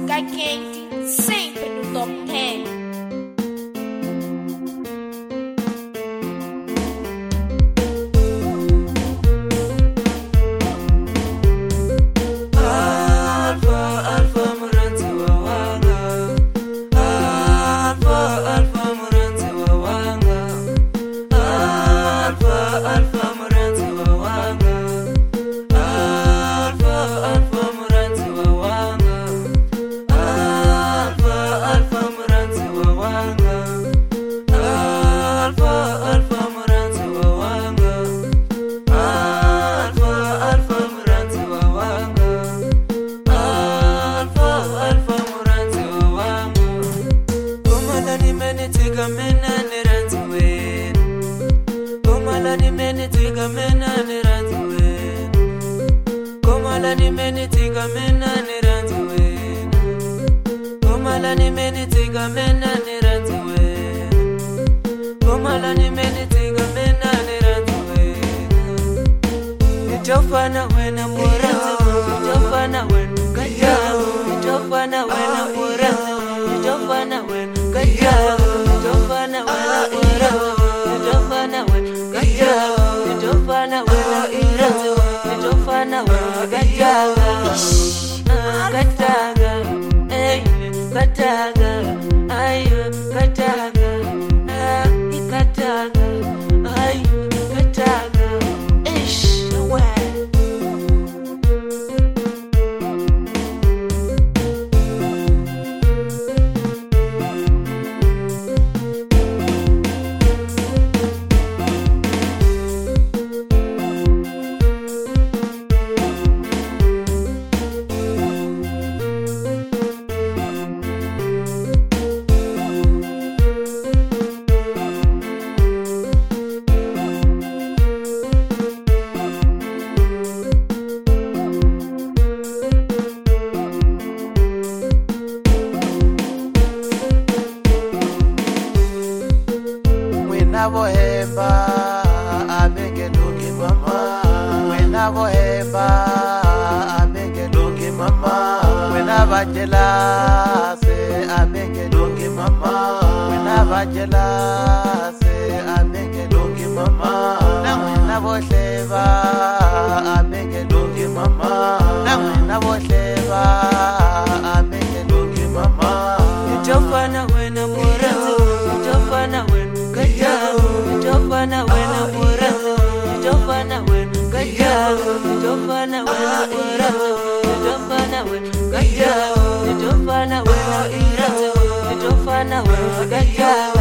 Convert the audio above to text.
música quente, sempre no top 10. Jofana wena moranzi, Jofana wena kajago, Jofana wena moranzi, Jofana wena kajago, Jofana wena moranzi, Jofana wena kajago, Jofana wena iranzi, Jofana wena kajago, kataga, kataga, ayo kataga, kataga, ayo kataga. Vohemba abenge lungi mama, wena vohemba abenge lungi mama, wena vajela se abenge lungi mama, wena vajela se abenge lungi mama, na wena vohleva abenge lungi mama, na wena vohleva abenge lungi mama. Jofana wena moranzi, Jofana wena kajago, Jofana wena moranzi, Jofana wena kajago, Jofana wena moranzi, Jofana wena kajago, Jofana wena iranzi, Jofana wena kajago.